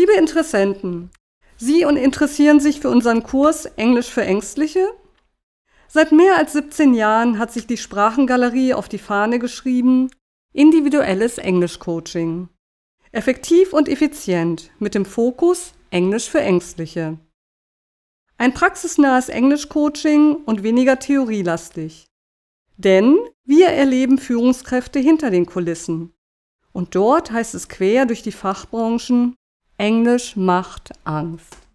Liebe Interessenten, Sie interessieren sich für unseren Kurs Englisch für Ängstliche? Seit mehr als 17 Jahren hat sich die Sprachengalerie auf die Fahne geschrieben, individuelles Englisch-Coaching. Effektiv und effizient mit dem Fokus Englisch für Ängstliche. Ein praxisnahes Englisch-Coaching und weniger theorielastig. Denn wir erleben Führungskräfte hinter den Kulissen. Und dort heißt es quer durch die Fachbranchen, Englisch macht Angst.